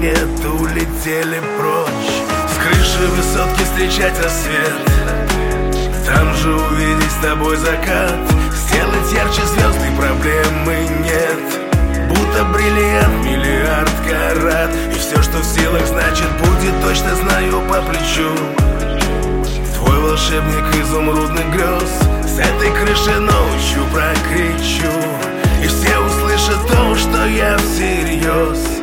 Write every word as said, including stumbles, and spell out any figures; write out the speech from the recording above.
нет, улетели прочь. С крыши высотки встречать рассвет, там же увидеть с тобой закат. Сделать ярче звезды, проблемы нет. Будто бриллиант, миллиард карат. И все, что в силах, значит будет, точно знаю по плечу. Твой волшебник изумрудных грез с этой крыши ночью прокричу, и все услышат то, что я всерьез.